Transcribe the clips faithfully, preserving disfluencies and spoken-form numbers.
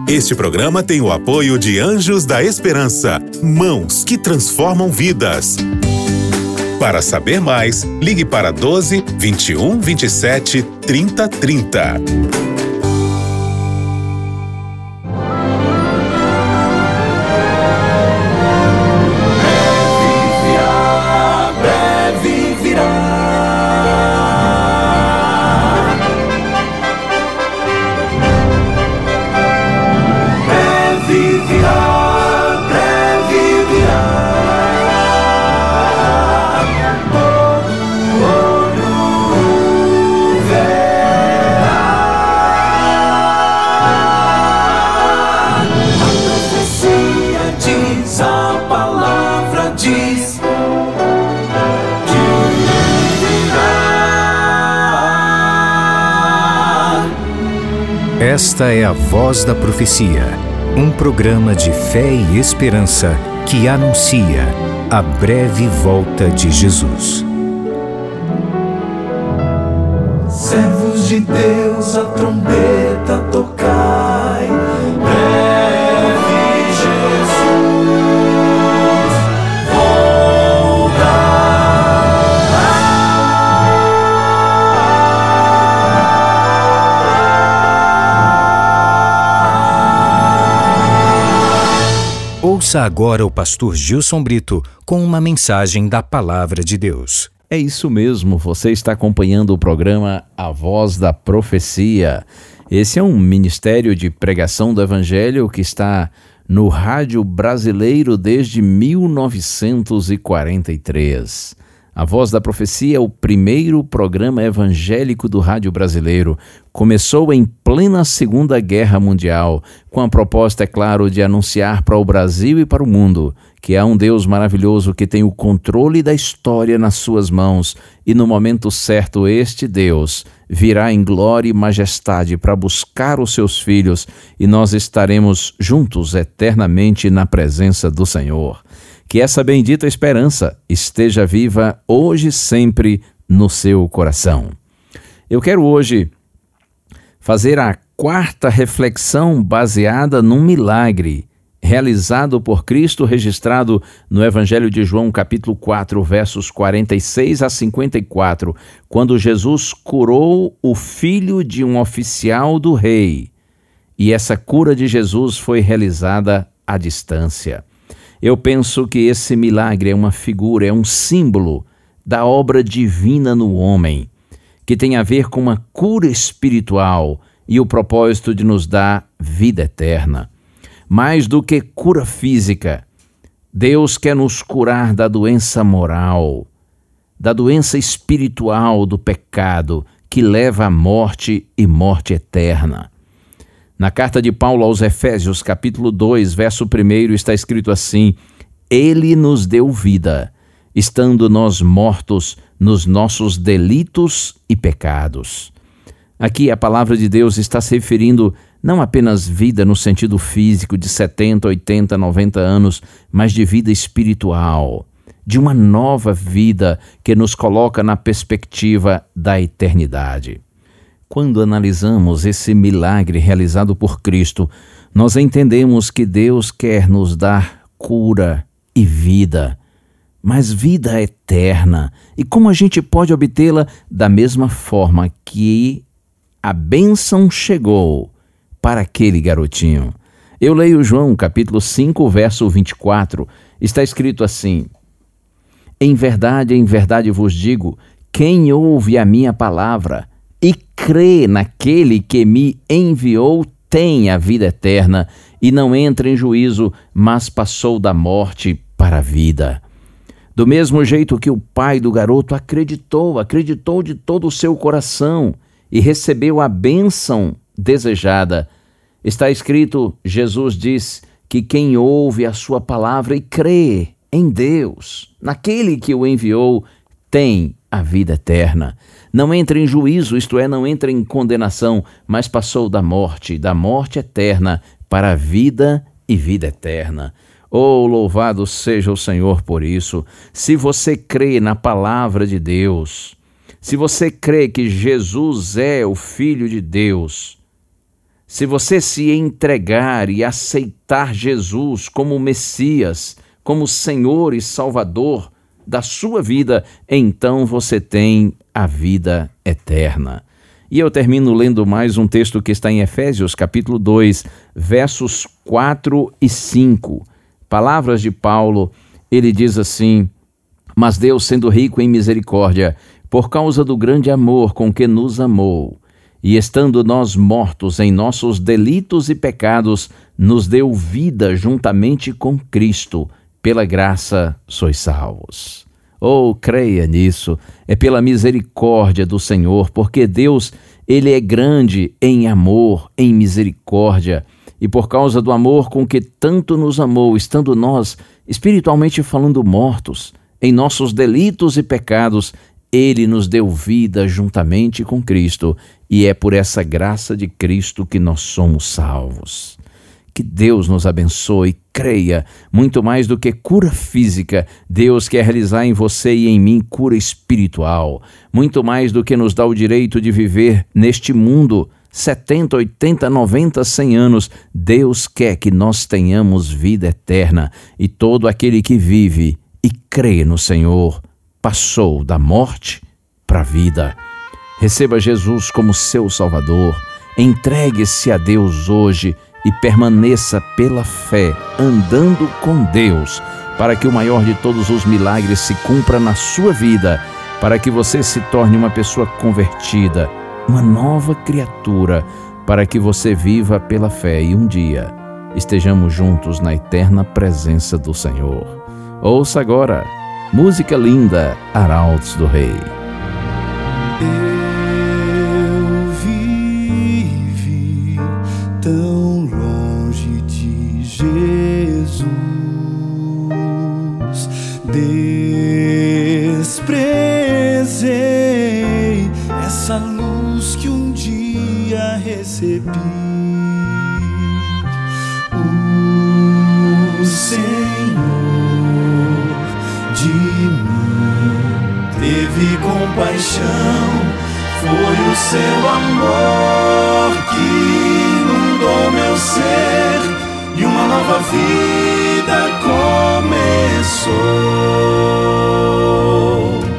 Este programa tem o apoio de Anjos da Esperança, mãos que transformam vidas. Para saber mais, ligue para doze, vinte e um, vinte e sete, trinta, trinta. Esta é a Voz da Profecia, um programa de fé e esperança que anuncia a breve volta de Jesus. Servos de Deus, a trombeta tocai, breve Jesus Ouça agora o pastor Gilson Brito com uma mensagem da Palavra de Deus. É isso mesmo, você está acompanhando o programa A Voz da Profecia. Esse é um ministério de pregação do Evangelho que está no rádio brasileiro desde mil novecentos e quarenta e três. A Voz da Profecia é o primeiro programa evangélico do rádio brasileiro. Começou em plena Segunda Guerra Mundial, com a proposta, é claro, de anunciar para o Brasil e para o mundo que há um Deus maravilhoso que tem o controle da história nas suas mãos e no momento certo este Deus virá em glória e majestade para buscar os seus filhos e nós estaremos juntos eternamente na presença do Senhor. Que essa bendita esperança esteja viva hoje e sempre no seu coração. Eu quero hoje fazer a quarta reflexão baseada num milagre realizado por Cristo, registrado no Evangelho de João, capítulo quatro, versos quarenta e seis a cinquenta e quatro, quando Jesus curou o filho de um oficial do rei. E essa cura de Jesus foi realizada à distância. Eu penso que esse milagre é uma figura, é um símbolo da obra divina no homem, que tem a ver com uma cura espiritual e o propósito de nos dar vida eterna. Mais do que cura física, Deus quer nos curar da doença moral, da doença espiritual do pecado que leva à morte e morte eterna. Na carta de Paulo aos Efésios, capítulo dois, verso um, está escrito assim: Ele nos deu vida, estando nós mortos nos nossos delitos e pecados. Aqui a palavra de Deus está se referindo não apenas vida no sentido físico de setenta, oitenta, noventa anos, mas de vida espiritual, de uma nova vida que nos coloca na perspectiva da eternidade. Quando analisamos esse milagre realizado por Cristo, nós entendemos que Deus quer nos dar cura e vida, mas vida eterna. E como a gente pode obtê-la? Da mesma forma que a bênção chegou para aquele garotinho. Eu leio João, capítulo cinco, verso vinte e quatro. Está escrito assim: Em verdade, em verdade vos digo, quem ouve a minha palavra e crê naquele que me enviou tem a vida eterna e não entra em juízo, mas passou da morte para a vida. Do mesmo jeito que o pai do garoto acreditou, acreditou de todo o seu coração e recebeu a bênção desejada, está escrito, Jesus diz que quem ouve a sua palavra e crê em Deus, naquele que o enviou, tem a vida eterna. Não entra em juízo, isto é, não entra em condenação, mas passou da morte, da morte eterna, para a vida e vida eterna. Oh, louvado seja o Senhor por isso. Se você crê na palavra de Deus, se você crê que Jesus é o Filho de Deus, Se você se entregar e aceitar Jesus como Messias, como Senhor e Salvador da sua vida, então você tem a vida eterna. E eu termino lendo mais um texto que está em Efésios, capítulo dois, versos quatro e cinco. Palavras de Paulo, ele diz assim: mas Deus, sendo rico em misericórdia, por causa do grande amor com que nos amou, e estando nós mortos em nossos delitos e pecados, nos deu vida juntamente com Cristo. Pela graça sois salvos. Oh, creia nisso, é pela misericórdia do Senhor, porque Deus, Ele é grande em amor, em misericórdia, e por causa do amor com que tanto nos amou, estando nós, espiritualmente falando, mortos, em nossos delitos e pecados, Ele nos deu vida juntamente com Cristo, e é por essa graça de Cristo que nós somos salvos. Que Deus nos abençoe. Creia, muito mais do que cura física, Deus quer realizar em você e em mim cura espiritual. Muito mais do que nos dá o direito de viver neste mundo setenta, oitenta, noventa, cem anos, Deus quer que nós tenhamos vida eterna. E todo aquele que vive e crê no Senhor passou da morte para a vida. Receba Jesus como seu Salvador. Entregue-se a Deus hoje e permaneça pela fé, andando com Deus, para que o maior de todos os milagres se cumpra na sua vida, para que você se torne uma pessoa convertida, uma nova criatura, para que você viva pela fé e um dia estejamos juntos na eterna presença do Senhor. Ouça agora, música linda, Arautos do Rei. Eu vivi tão longe de Jesus, desprezei essa luz que um dia recebi. O Senhor de mim teve compaixão, foi o seu amor que inundou meu ser e uma nova vida começou.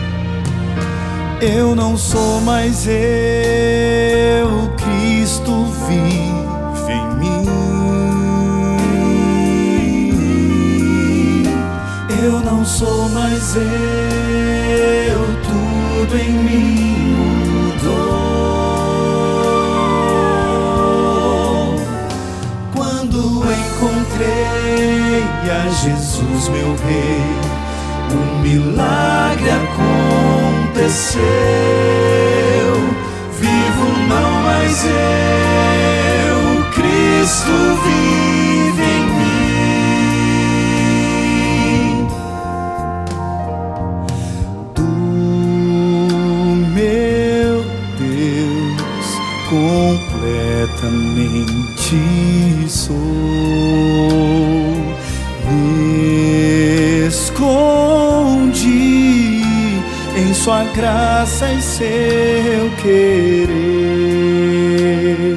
Eu não sou mais eu, Cristo vive em mim. Eu não sou mais eu, tudo em mim mudou. Quando encontrei a Jesus, meu Rei, um milagre aconteceu. Vivo não mais eu, Cristo vive em mim. Do meu Deus completamente sou. Me escondi em sua graça e seu querer.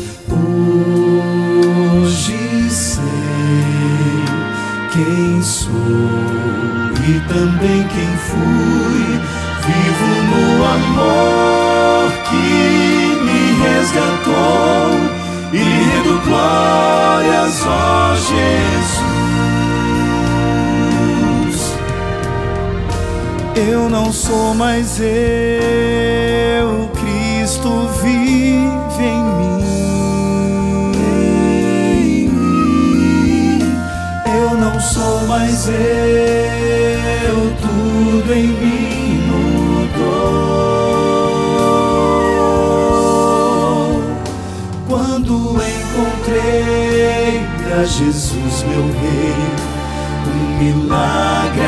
Hoje sei quem sou e também quem fui. Vivo no amor que me resgatou e lhe rendo glórias, ó Jesus. Eu não sou mais eu, Cristo vive em mim. Eu não sou mais eu, tudo em mim mudou. Quando encontrei a Jesus, meu Rei, um milagre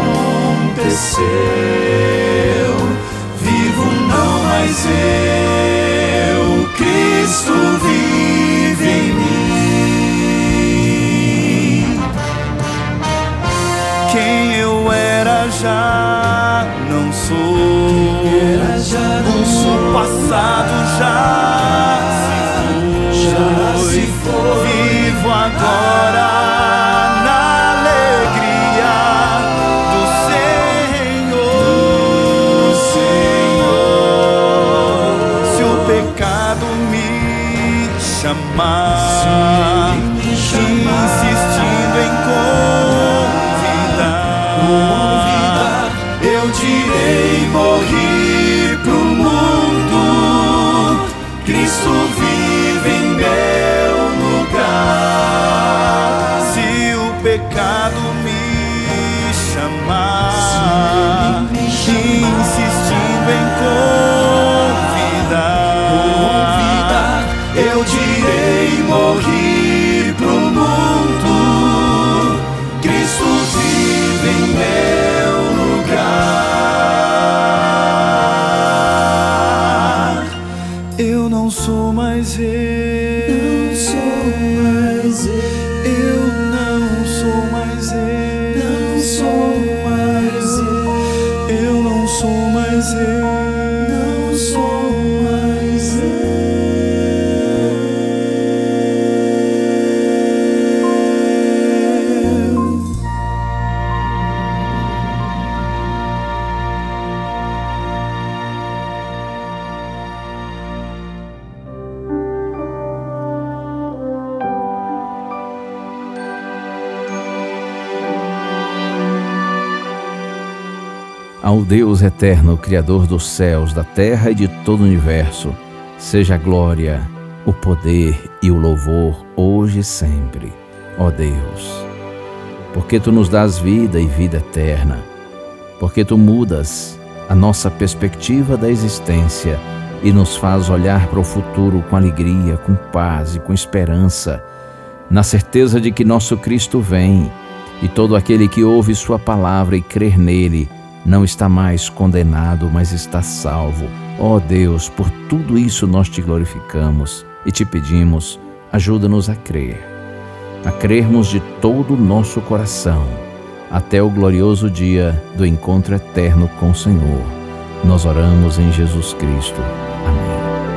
aconteceu. Vivo não mais eu, Cristo vive em mim. Quem eu era já não sou, era, já não o sou. Passado já se foi. agora na alegria do Senhor. Senhor, se o pecado me chamar, insistindo em convidar, eu direi: morri pro mundo, Cristo vive em meu lugar. Se o pecado me chamar, insistindo em convidar, eu direi: morri pro mundo, Cristo vive em meu lugar. Eu não sou mais eu, não sou mais eu, eu não sou mais eu, não sou mais eu, eu não sou mais eu, não sou mais eu. Ao Deus eterno, Criador dos céus, da terra e de todo o universo, seja a glória, o poder e o louvor, hoje e sempre, ó Deus. Porque Tu nos dás vida e vida eterna, porque Tu mudas a nossa perspectiva da existência e nos faz olhar para o futuro com alegria, com paz e com esperança, na certeza de que nosso Cristo vem, e todo aquele que ouve Sua palavra e crer nele não está mais condenado, mas está salvo. Ó Deus, por tudo isso nós Te glorificamos e Te pedimos, ajuda-nos a crer, a crermos de todo o nosso coração, até o glorioso dia do encontro eterno com o Senhor. Nós oramos em Jesus Cristo. Amém.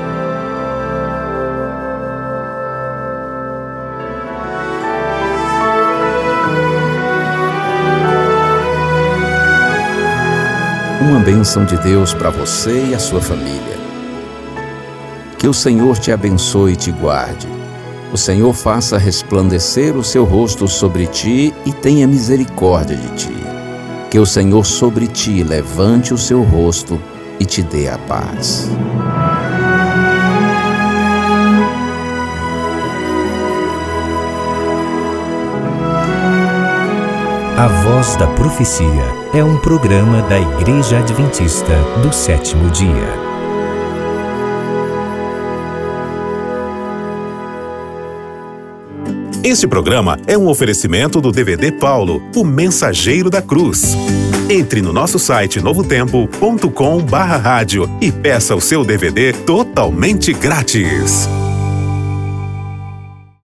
Uma bênção de Deus para você e a sua família. Que o Senhor te abençoe e te guarde. O Senhor faça resplandecer o seu rosto sobre ti e tenha misericórdia de ti. Que o Senhor sobre ti levante o seu rosto e te dê a paz. A Voz da Profecia é um programa da Igreja Adventista do Sétimo Dia. Este programa é um oferecimento do D V D Paulo, o Mensageiro da Cruz. Entre no nosso site novo tempo ponto com barra rádio e peça o seu D V D totalmente grátis.